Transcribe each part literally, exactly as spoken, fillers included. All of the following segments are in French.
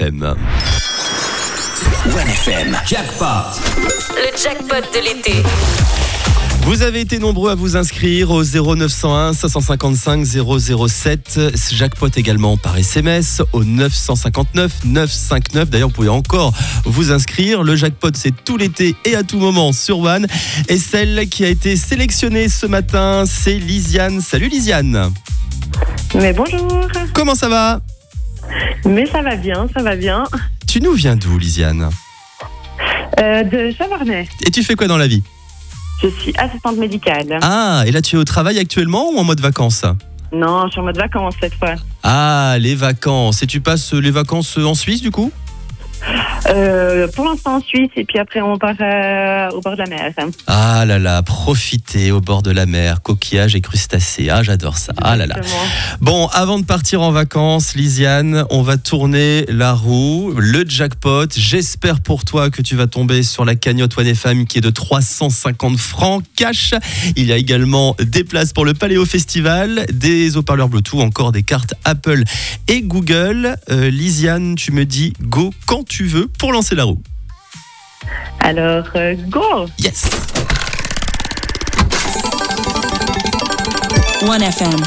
M. one F M. Jackpot. Le jackpot de l'été. Vous avez été nombreux à vous inscrire au zéro neuf cent un cinq cent cinquante-cinq zéro zéro sept. Jackpot également par S M S au neuf cent cinquante-neuf neuf cent cinquante-neuf. D'ailleurs, vous pouvez encore vous inscrire. Le jackpot, c'est tout l'été et à tout moment sur One. Et celle qui a été sélectionnée ce matin, c'est Lisiane. Salut Lisiane. Mais bonjour. Comment ça va ? Mais ça va bien, ça va bien. Tu nous viens d'où, Lisiane ? Euh, de Chavornay. Et tu fais quoi dans la vie ? Je suis assistante médicale. Ah, et là tu es au travail actuellement ou en mode vacances ? Non, je suis en mode vacances cette fois. Ah, les vacances. Et tu passes les vacances en Suisse du coup ? Euh, pour l'instant en Suisse et puis après on part euh, au bord de la mer. Ah là là, profitez au bord de la mer, coquillages et crustacés. Ah, j'adore ça. Ah là là. Exactement. Bon, avant de partir en vacances, Lisiane, on va tourner la roue, le jackpot. J'espère pour toi que tu vas tomber sur la cagnotte one F M qui est de trois cent cinquante francs cash. Il y a également des places pour le Paléo Festival, des haut-parleurs Bluetooth, encore des cartes Apple et Google. Euh, Lisiane, tu me dis go quand tu veux pour lancer la roue. Alors, euh, go. Yes. one F M.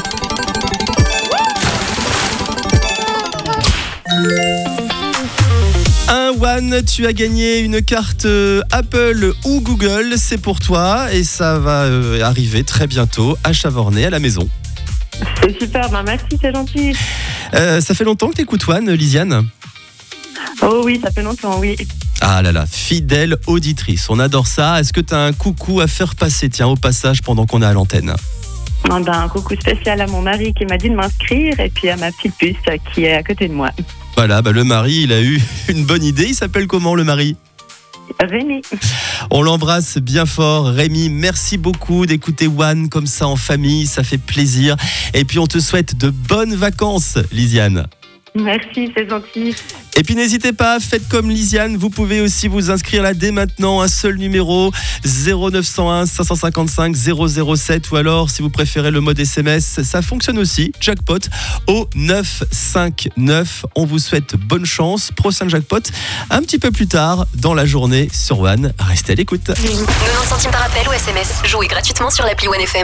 Un One, tu as gagné une carte euh, Apple ou Google, c'est pour toi et ça va euh, arriver très bientôt à Chavornay à la maison. C'est super, ben merci, c'est gentil. Euh, ça fait longtemps que tu écoutes One, Lisiane ? Oh oui, ça fait longtemps, oui. Ah là là, fidèle auditrice, on adore ça. Est-ce que tu as un coucou à faire passer, tiens, au passage pendant qu'on est à l'antenne ? Ben, un coucou spécial à mon mari qui m'a dit de m'inscrire et puis à ma petite puce qui est à côté de moi. Voilà, bah le mari, il a eu une bonne idée. Il s'appelle comment le mari ? Rémi. On l'embrasse bien fort, Rémi. Merci beaucoup d'écouter One comme ça en famille, ça fait plaisir. Et puis on te souhaite de bonnes vacances, Lisiane. Merci, c'est gentil. Et puis n'hésitez pas, faites comme Lisiane, vous pouvez aussi vous inscrire là dès maintenant, un seul numéro, zéro neuf cent un cinq cent cinquante-cinq zéro zéro sept, ou alors si vous préférez le mode S M S, ça fonctionne aussi, jackpot au neuf cinq neuf. On vous souhaite bonne chance, prochain jackpot un petit peu plus tard dans la journée sur One. Restez à l'écoute. quatre-vingt-dix centimes par appel ou S M S. Jouez gratuitement sur l'appli one F M.